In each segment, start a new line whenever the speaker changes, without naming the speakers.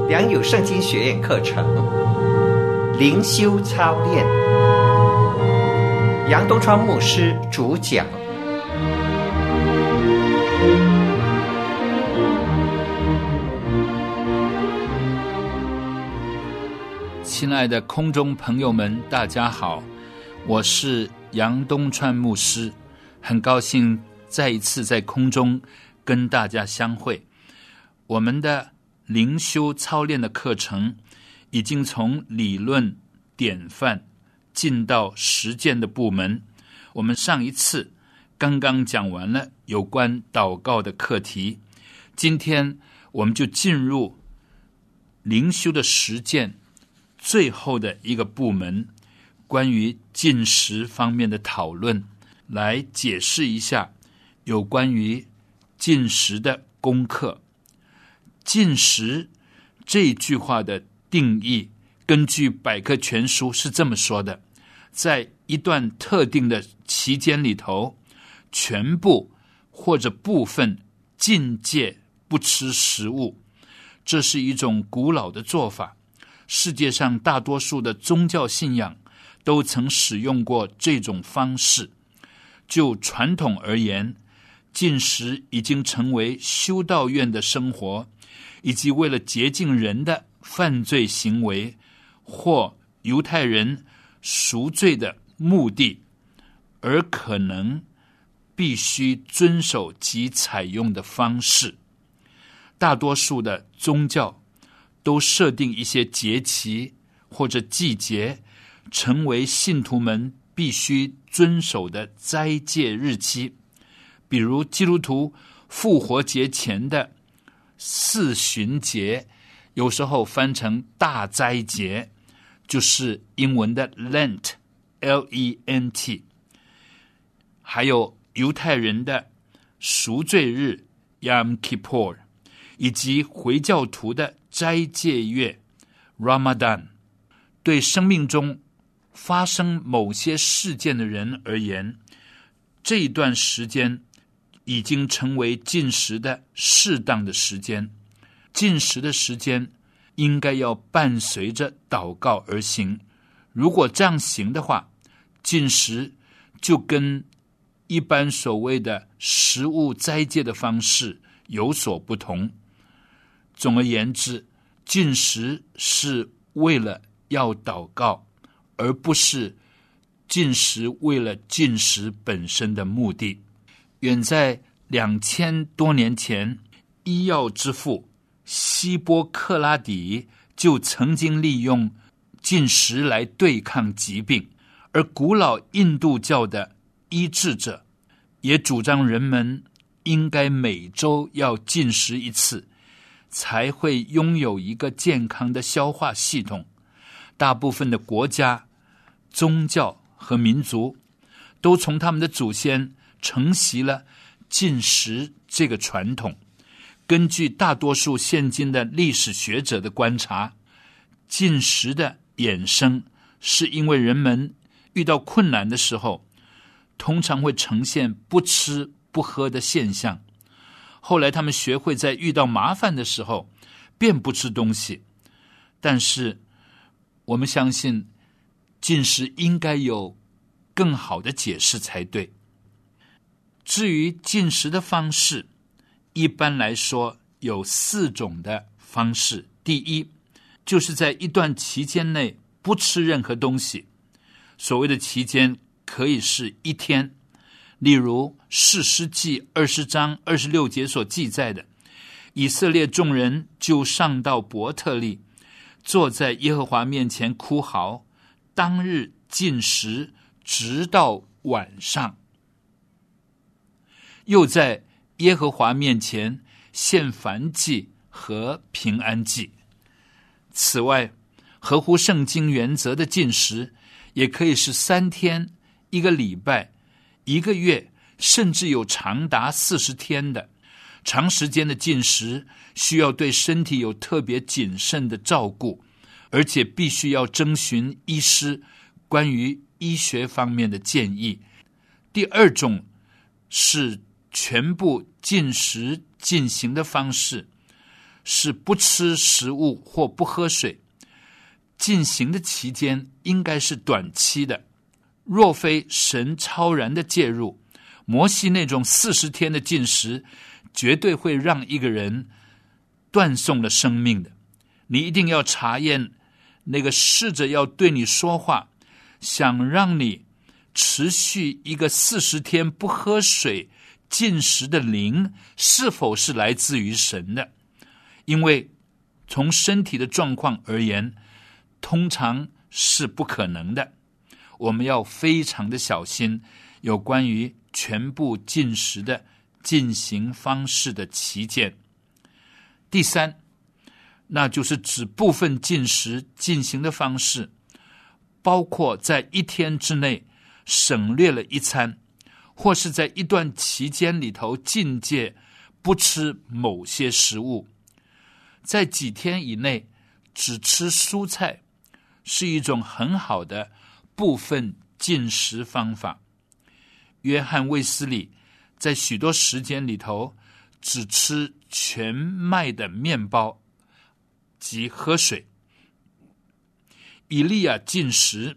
良友圣经学院课程灵修操练，杨东川牧师主讲。
亲爱的空中朋友们，大家好，我是杨东川牧师，很高兴再一次在空中跟大家相会。我们的灵修操练的课程已经从理论典范进到实践的部门。我们上一次刚刚讲完了有关祷告的课题，今天我们就进入灵修的实践最后的一个部门，关于禁食方面的讨论，来解释一下有关于禁食的功课。禁食这句话的定义，根据百科全书是这么说的：在一段特定的期间里头，全部或者部分禁戒不吃食物。这是一种古老的做法，世界上大多数的宗教信仰都曾使用过这种方式。就传统而言，禁食已经成为修道院的生活，以及为了洁净人的犯罪行为或犹太人赎罪的目的，而可能必须遵守及采用的方式。大多数的宗教都设定一些节期或者季节，成为信徒们必须遵守的斋戒日期。比如基督徒复活节前的四旬节，有时候翻成大斋节，就是英文的 Lent L-E-N-T。 还有犹太人的赎罪日 Yom Kippur， 以及回教徒的斋戒月 Ramadan。 对生命中发生某些事件的人而言，这一段时间已经成为禁食的适当的时间。禁食的时间应该要伴随着祷告而行。如果这样行的话，禁食就跟一般所谓的食物斋戒的方式有所不同。总而言之，禁食是为了要祷告，而不是禁食为了禁食本身的目的。远在2000多年前，医药之父希波克拉底就曾经利用禁食来对抗疾病，而古老印度教的医治者也主张人们应该每周要禁食一次，才会拥有一个健康的消化系统。大部分的国家、宗教和民族都从他们的祖先承袭了禁食这个传统。根据大多数现今的历史学者的观察，禁食的衍生是因为人们遇到困难的时候，通常会呈现不吃不喝的现象。后来他们学会在遇到麻烦的时候便不吃东西。但是我们相信禁食应该有更好的解释才对。至于禁食的方式，一般来说有4种的方式。第一，就是在一段期间内不吃任何东西。所谓的期间可以是1天，例如士师记20章26节所记载的，以色列众人就上到伯特利，坐在耶和华面前哭嚎，当日禁食直到晚上，又在耶和华面前献燔祭和平安祭。此外，合乎圣经原则的禁食也可以是3天、1个礼拜、1个月，甚至有长达40天的。长时间的禁食需要对身体有特别谨慎的照顾，而且必须要征询医师关于医学方面的建议。第2种是全部禁食进行的方式， 是不吃食物或不喝水，进行的期间应该是短期的。若非神超然的介入，摩西那种40天的禁食绝对会让一个人断送了生命的。你一定要查验那个试着要对你说话，想让你持续一个40天不喝水禁食的灵是否是来自于神的。因为从身体的状况而言，通常是不可能的。我们要非常的小心有关于全部禁食的进行方式的旗舰。第三，那就是指部分禁食进行的方式，包括在一天之内省略了一餐，或是在一段期间里头禁戒不吃某些食物，在几天以内只吃蔬菜，是一种很好的部分禁食方法。约翰卫斯理在许多时间里头只吃全麦的面包及喝水。以利亚禁食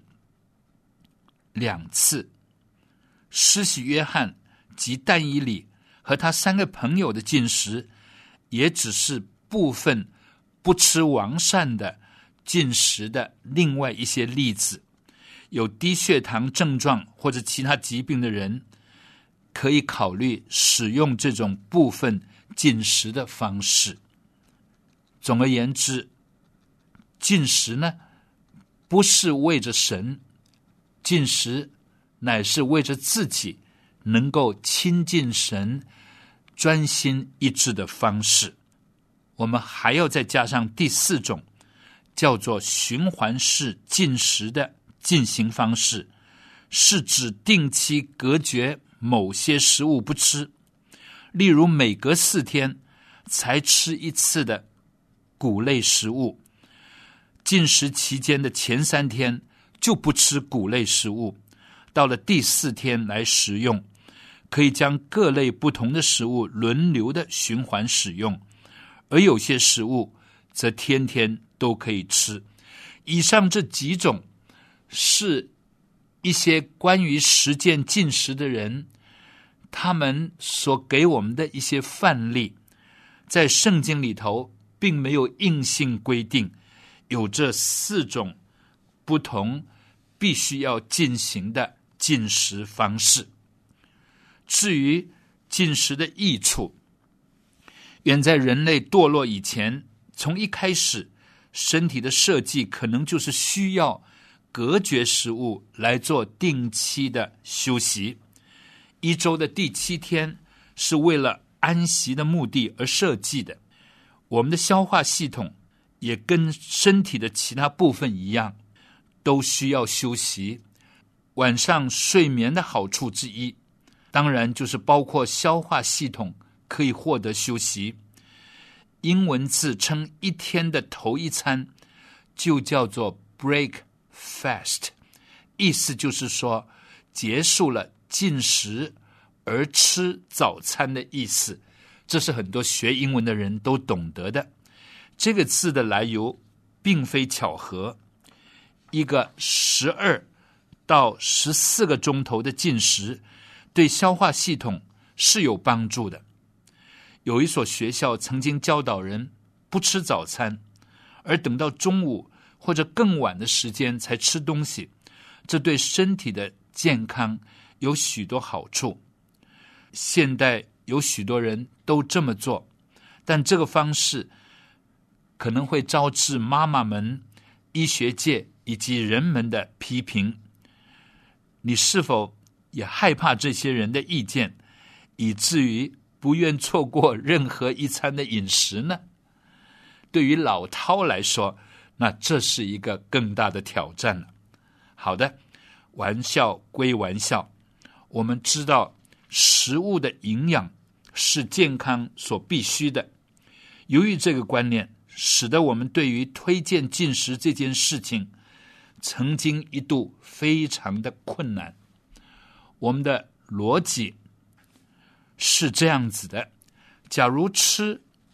2次，施洗约翰及但以理和他3个朋友的禁食也只是部分不吃王膳的禁食的另外一些例子。有低血糖症状或者其他疾病的人可以考虑使用这种部分禁食的方式。总而言之，禁食呢，不是为着神，禁食乃是为着自己能够亲近神、专心一致的方式。我们还要再加上第4种，叫做循环式禁食的进行方式，是指定期隔绝某些食物不吃，例如每隔4天才吃1次的谷类食物，禁食期间的前3天就不吃谷类食物，到了第4天来食用，可以将各类不同的食物轮流的循环使用，而有些食物则天天都可以吃。以上这几种是一些关于实践禁食的人他们所给我们的一些范例，在圣经里头并没有硬性规定有这4种不同必须要进行的禁食方式。至于禁食的益处，远在人类堕落以前，从一开始身体的设计可能就是需要隔绝食物来做定期的休息。1周的第7天是为了安息的目的而设计的。我们的消化系统也跟身体的其他部分一样，都需要休息。晚上睡眠的好处之一，当然就是包括消化系统可以获得休息。英文字称一天的头一餐就叫做 break fast， 意思就是说结束了禁食而吃早餐的意思。这是很多学英文的人都懂得的。这个字的来由并非巧合，一个12到14个钟头的禁食对消化系统是有帮助的。有一所学校曾经教导人不吃早餐，而等到中午或者更晚的时间才吃东西，这对身体的健康有许多好处。现代有许多人都这么做，但这个方式可能会招致妈妈们、医学界以及人们的批评。你是否也害怕这些人的意见，以至于不愿错过任何一餐的饮食呢？对于老饕来说，那这是一个更大的挑战了。好的，玩笑归玩笑，我们知道食物的营养是健康所必须的。由于这个观念，使得我们对于推荐禁食这件事情曾经一度非常的困难。我们的逻辑是这样子的：假如吃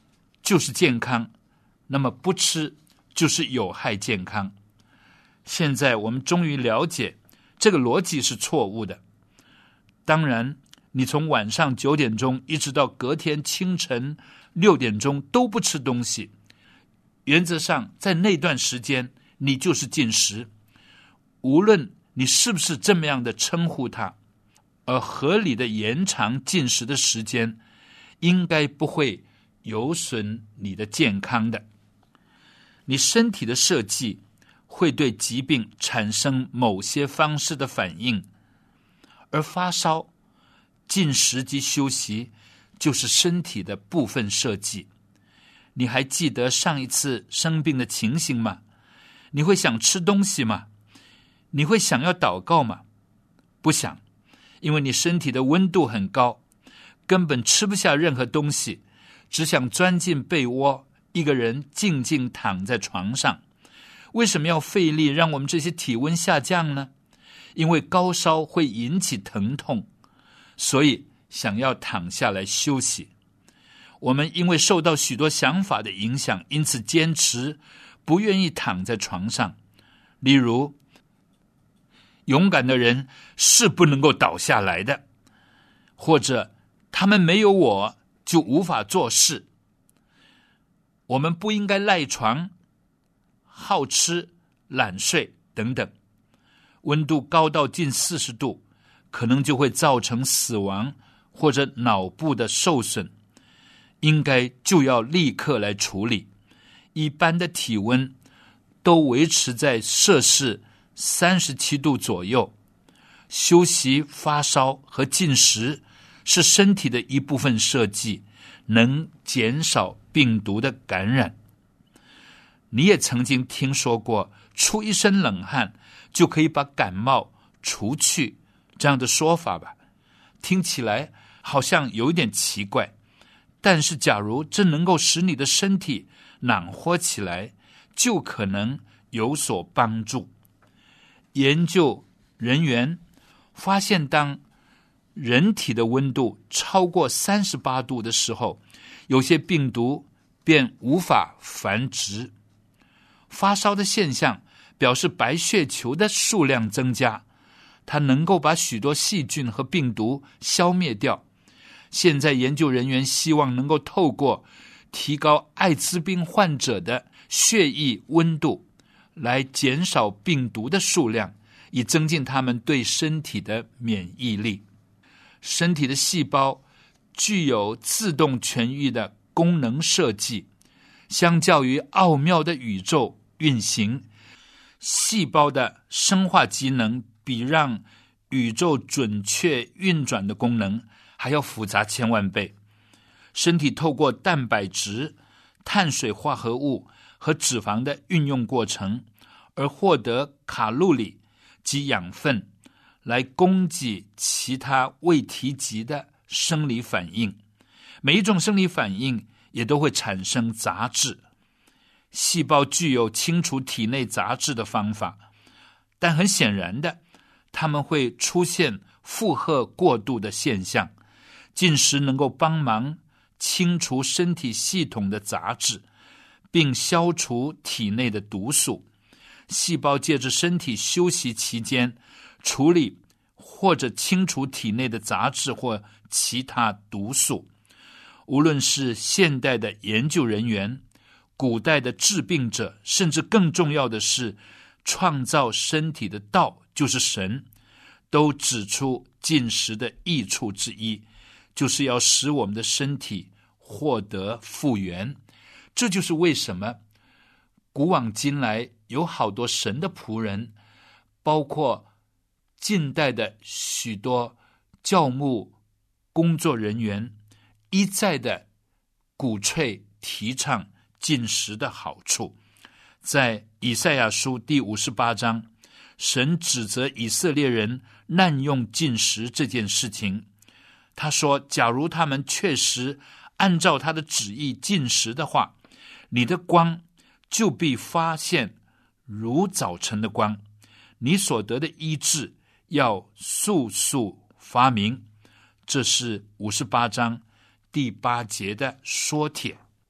就是健康，那么不吃就是有害健康。现在我们终于了解这个逻辑是错误的。当然，你从晚上9点钟一直到隔天清晨6点钟都不吃东西，原则上在那段时间你就是禁食，无论你是不是这么样的称呼它，而合理的延长禁食的时间应该不会有损你的健康的。你身体的设计会对疾病产生某些方式的反应，而发烧、禁食及休息就是身体的部分设计。你还记得上一次生病的情形吗？你会想吃东西吗？你会想要祷告吗？不想，因为你身体的温度很高，根本吃不下任何东西，只想钻进被窝，一个人静静躺在床上。为什么要费力让我们这些体温下降呢？因为高烧会引起疼痛，所以想要躺下来休息。我们因为受到许多想法的影响，因此坚持不愿意躺在床上。例如，勇敢的人是不能够倒下来的，或者他们没有我就无法做事。我们不应该赖床、好吃、懒睡等等。温度高到近40度，可能就会造成死亡或者脑部的受损，应该就要立刻来处理。一般的体温都维持在摄氏37度左右。休息、发烧和进食是身体的一部分设计，能减少病毒的感染。你也曾经听说过出一身冷汗就可以把感冒除去这样的说法吧？听起来好像有一点奇怪，但是假如这能够使你的身体暖和起来，就可能有所帮助。研究人员发现，当人体的温度超过38度的时候，有些病毒便无法繁殖。发烧的现象表示白血球的数量增加，它能够把许多细菌和病毒消灭掉。现在研究人员希望能够透过提高艾滋病患者的血液温度，来减少病毒的数量，以增进他们对身体的免疫力。身体的细胞具有自动痊愈的功能设计，相较于奥妙的宇宙运行，细胞的生化机能比让宇宙准确运转的功能还要复杂千万倍。身体透过蛋白质、碳水化合物和脂肪的运用过程，而获得卡路里及养分，来供给其他未提及的生理反应。每一种生理反应也都会产生杂质。细胞具有清除体内杂质的方法，但很显然的，它们会出现负荷过度的现象。进食能够帮忙清除身体系统的杂质，并消除体内的毒素。细胞借着身体休息期间，处理或者清除体内的杂质或其他毒素。无论是现代的研究人员、古代的治病者，甚至更重要的是创造身体的道，就是神，都指出进食的益处之一，就是要使我们的身体获得复原。这就是为什么古往今来有好多神的仆人，包括近代的许多教牧工作人员，一再的鼓吹提倡进食的好处。在以赛亚书第58章，神指责以色列人滥用进食这件事情。他说，假如他们确实按照他的旨意进食的话，你的光就必发现如早晨的光，你所得的医治要速速发明。这是58章第8节的说帖。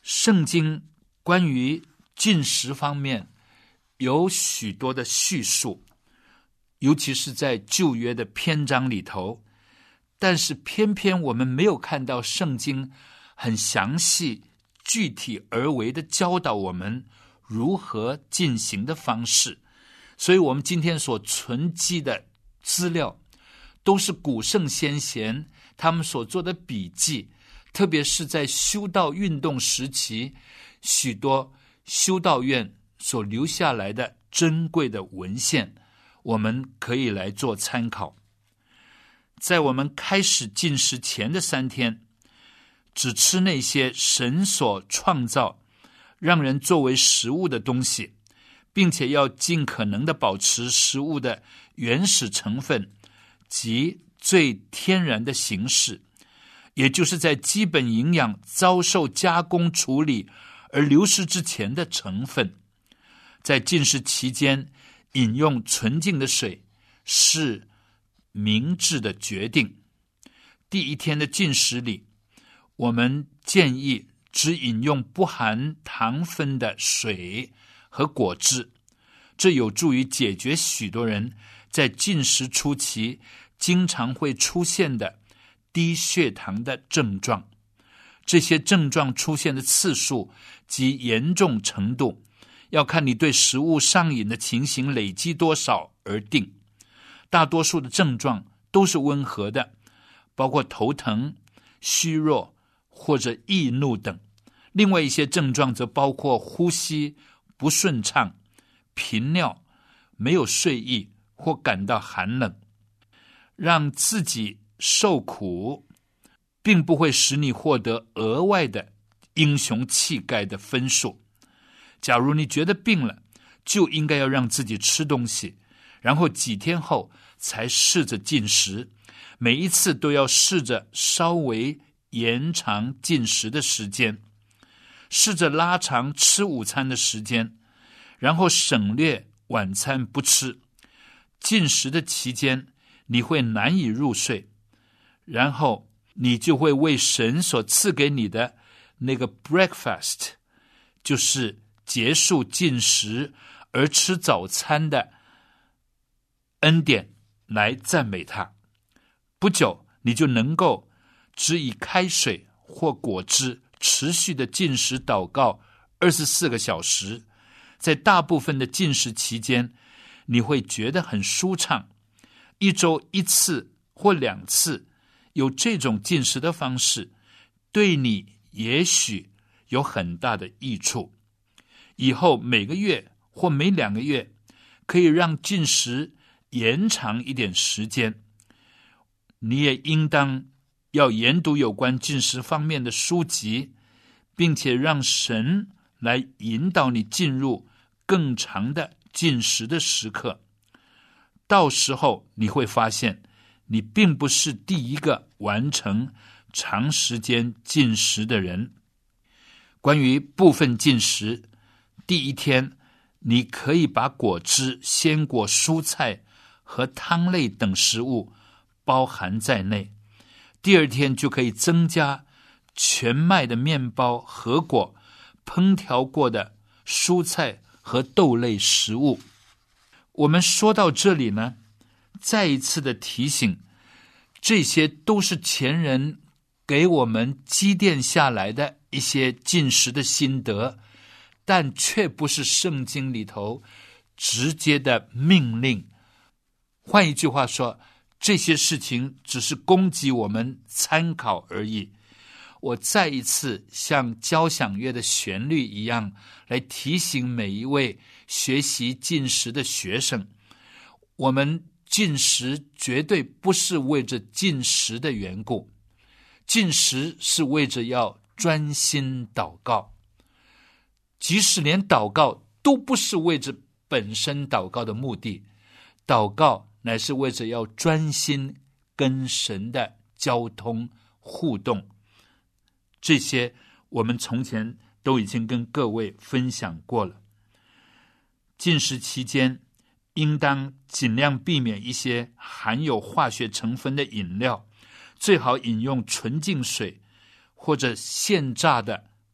圣经关于禁食方面有许多的叙述，尤其是在旧约的篇章里头，但是偏偏我们没有看到圣经很详细具体而为的教导我们如何进行的方式。所以我们今天所存记的资料都是古圣先贤他们所做的笔记，特别是在修道运动时期许多修道院所留下来的珍贵的文献，我们可以来做参考。在我们开始禁食前的3天，只吃那些神所创造让人作为食物的东西，并且要尽可能的保持食物的原始成分及最天然的形式，也就是在基本营养遭受加工处理而流失之前的成分。在禁食期间饮用纯净的水是明智的决定。第1天的禁食里，我们建议只饮用不含糖分的水和果汁，这有助于解决许多人在禁食初期经常会出现的低血糖的症状。这些症状出现的次数及严重程度，要看你对食物上瘾的情形累积多少而定。大多数的症状都是温和的，包括头疼、虚弱或者易怒等。另外一些症状则包括呼吸不顺畅、频尿、没有睡意或感到寒冷。让自己受苦并不会使你获得额外的英雄气概的分数。假如你觉得病了，就应该要让自己吃东西，然后几天后才试着进食，每一次都要试着稍微延长进食的时间，试着拉长吃午餐的时间，然后省略晚餐不吃。进食的期间你会难以入睡，然后你就会为神所赐给你的那个 breakfast， 就是结束进食而吃早餐的恩典来赞美他。不久你就能够只以开水或果汁持续的进食祷告24个小时。在大部分的进食期间，你会觉得很舒畅。1周1次或2次有这种进食的方式，对你也许有很大的益处。以后每个月或每2个月可以让进食延长一点时间。你也应当要研读有关进食方面的书籍，并且让神来引导你进入更长的进食的时刻。到时候你会发现，你并不是第一个完成长时间进食的人。关于部分进食，第1天你可以把果汁、鲜果、蔬菜和汤类等食物包含在内。第2天就可以增加全麦的面包、核果、烹调过的蔬菜和豆类食物。我们说到这里呢，再一次的提醒，这些都是前人给我们积淀下来的一些进食的心得，但却不是圣经里头直接的命令。换一句话说，这些事情只是供给我们参考而已。我再一次像交响乐的旋律一样来提醒每一位学习进食的学生，我们进食绝对不是为着进食的缘故，进食是为着要专心祷告。即使连祷告都不是为着本身祷告的目的，祷告乃是为着要专心跟神的交通互动。这些我们从前都已经跟各位分享过了。禁食期间应当尽量避免一些含有化学成分的饮料，最好饮用纯净水或者现榨的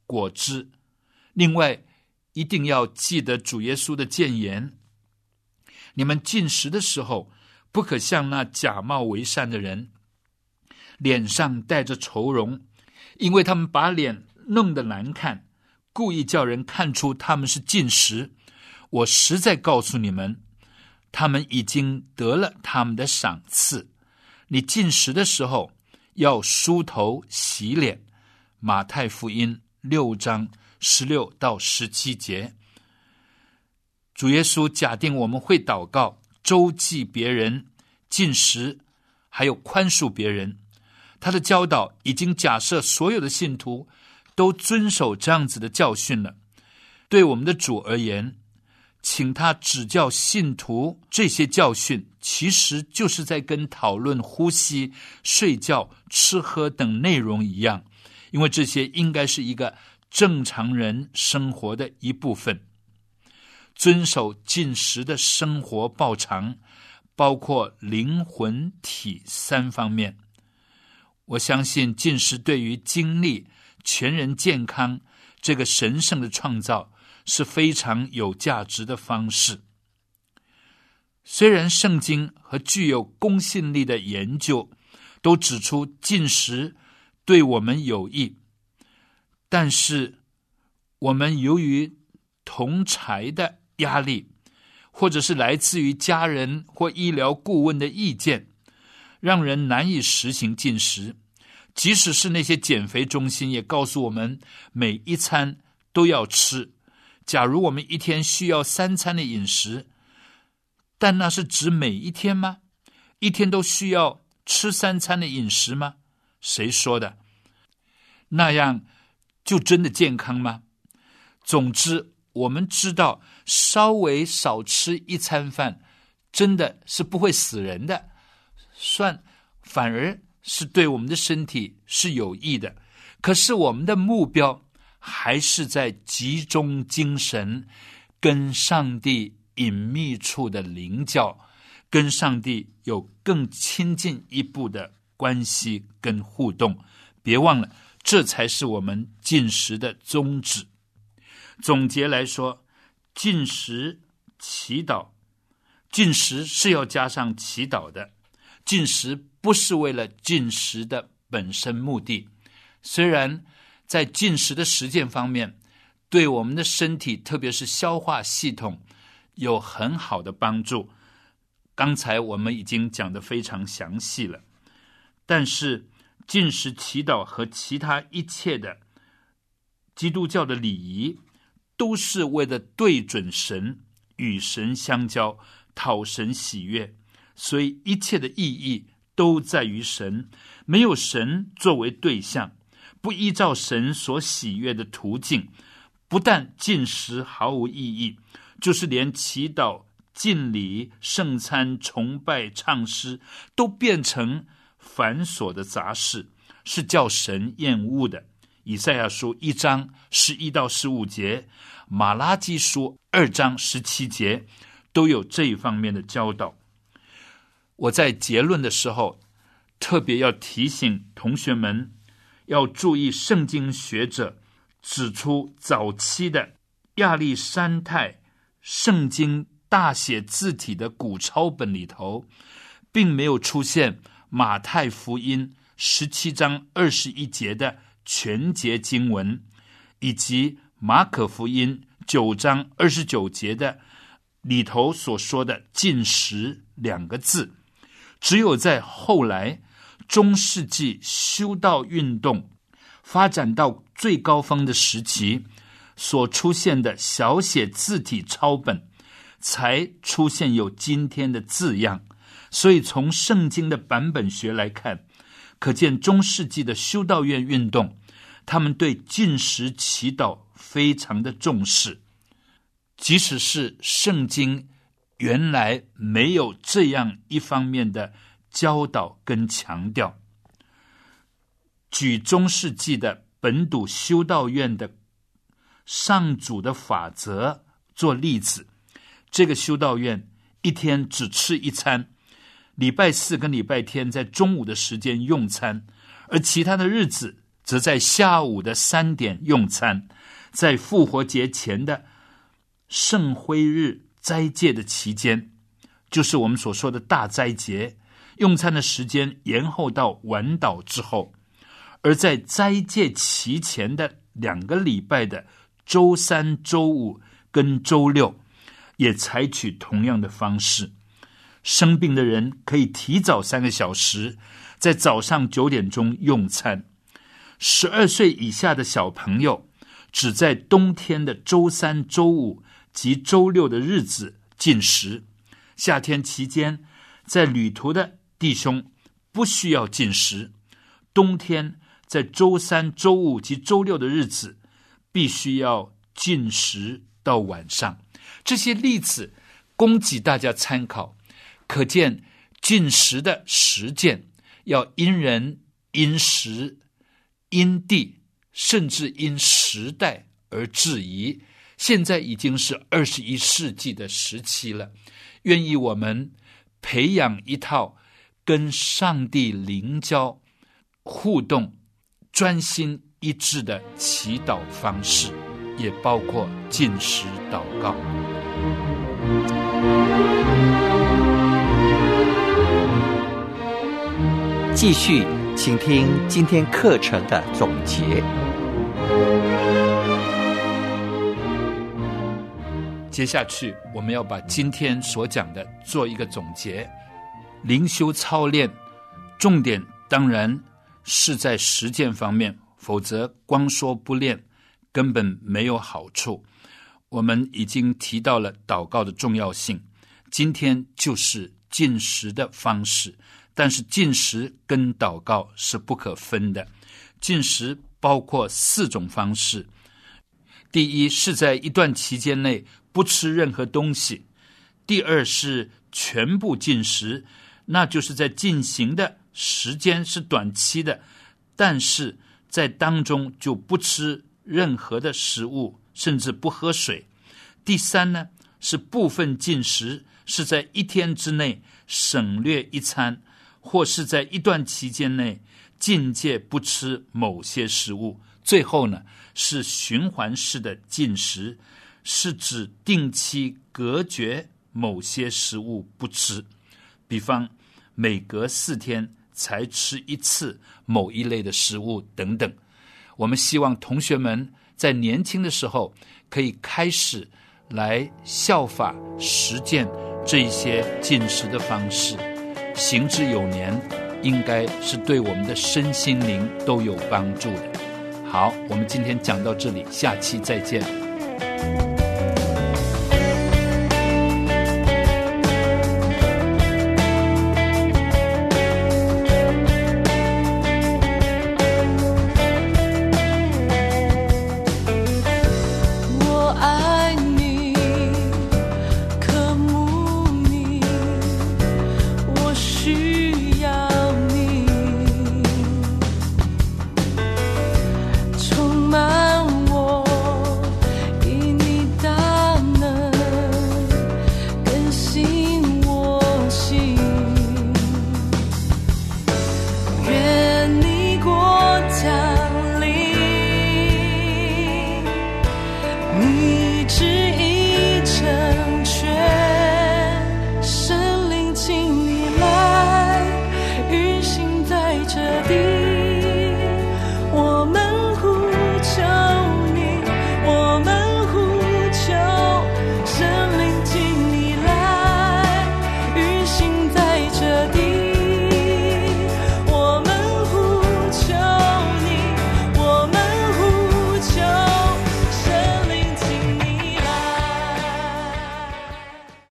果汁。另外一定要记得主耶稣的谏言，你们进食的时候，不可像那假冒为善的人，脸上带着愁容，因为他们把脸弄得难看，故意叫人看出他们是进食。我实在告诉你们，他们已经得了他们的赏赐。你进食的时候，要梳头洗脸。马太福音6章16到17节。主耶稣假定我们会祷告，周济别人，进食，还有宽恕别人。他的教导已经假设所有的信徒都遵守这样子的教训了。对我们的主而言，请他指教信徒这些教训，其实就是在跟讨论呼吸、睡觉、吃喝等内容一样，因为这些应该是一个正常人生活的一部分。遵守进食的生活报偿，包括灵魂体3方面。我相信进食对于经历全人健康这个神圣的创造是非常有价值的方式。虽然圣经和具有公信力的研究都指出进食对我们有益，但是我们由于同侪的压力，或者是来自于家人或医疗顾问的意见，让人难以实行进食。即使是那些减肥中心也告诉我们每一餐都要吃，假如我们一天需要3餐的饮食，但那是指每一天吗？一天都需要吃3餐的饮食吗？谁说的？那样就真的健康吗？总之，我们知道稍微少吃1餐饭真的是不会死人的，反而是对我们的身体是有益的。可是我们的目标还是在集中精神，跟上帝隐秘处的灵交，跟上帝有更亲近一步的关系跟互动。别忘了，这才是我们进食的宗旨。总结来说，进食、祈祷，进食是要加上祈祷的。进食不是为了进食的本身目的，虽然在进食的实践方面，对我们的身体，特别是消化系统，有很好的帮助。刚才我们已经讲得非常详细了。但是进食、祈祷和其他一切的基督教的礼仪，都是为了对准神，与神相交，讨神喜悦。所以一切的意义都在于神，没有神作为对象，不依照神所喜悦的途径，不但进食毫无意义，就是连祈祷、敬礼、圣餐、崇拜、唱诗都变成繁琐的杂事，是叫神厌恶的。以赛亚书1章11到15节，马拉基书2章17节都有这一方面的教导。我在结论的时候特别要提醒同学们，要注意圣经学者指出，早期的亚历山泰圣经大写字体的古抄本里头，并没有出现马太福音17章21节的全节经文，以及马可福音9章29节的里头所说的进食2个字。只有在后来中世纪修道运动发展到最高峰的时期所出现的小写字体抄本，才出现有今天的字样。所以从圣经的版本学来看，可见中世纪的修道院运动，他们对进食祈祷非常的重视，即使是圣经原来没有这样一方面的教导跟强调。举中世纪的本笃修道院的上主的法则做例子，这个修道院一天只吃1餐，礼拜4跟礼拜天在中午的时间用餐，而其他的日子则在下午的3点用餐，在复活节前的圣灰日斋戒的期间，就是我们所说的大斋节，用餐的时间延后到晚祷之后。而在斋戒期前的2个礼拜的周3、周5跟周6，也采取同样的方式。生病的人可以提早3个小时，在早上9点钟用餐。12岁以下的小朋友只在冬天的周3、周5及周6的日子进食。夏天期间，在旅途的弟兄不需要进食。冬天在周3、周5及周6的日子必须要进食到晚上。这些例子供给大家参考，可见进食的实践要因人、因时、因地，甚至因时代而质疑。现在已经是21世纪的时期了，愿意我们培养一套跟上帝灵交、互动、专心一致的祈祷方式，也包括禁食祷告。
继续请听今天课程的总结。
接下去我们要把今天所讲的做一个总结。灵修操练重点当然是在实践方面，否则光说不练根本没有好处。我们已经提到了祷告的重要性，今天就是禁食的方式，但是禁食跟祷告是不可分的。禁食包括4种方式。第一是在一段期间内不吃任何东西。第二是全部禁食，那就是在进行的时间是短期的，但是在当中就不吃任何的食物，甚至不喝水。第三呢，是部分禁食，是在1天之内省略一餐，或是在一段期间内禁戒不吃某些食物。最后呢，是循环式的禁食，是指定期隔绝某些食物不吃，比方每隔4天才吃1次某一类的食物等等。我们希望同学们在年轻的时候可以开始来效法实践这一些禁食的方式，行之有年，应该是对我们的身心灵都有帮助的。好，我们今天讲到这里，下期再见。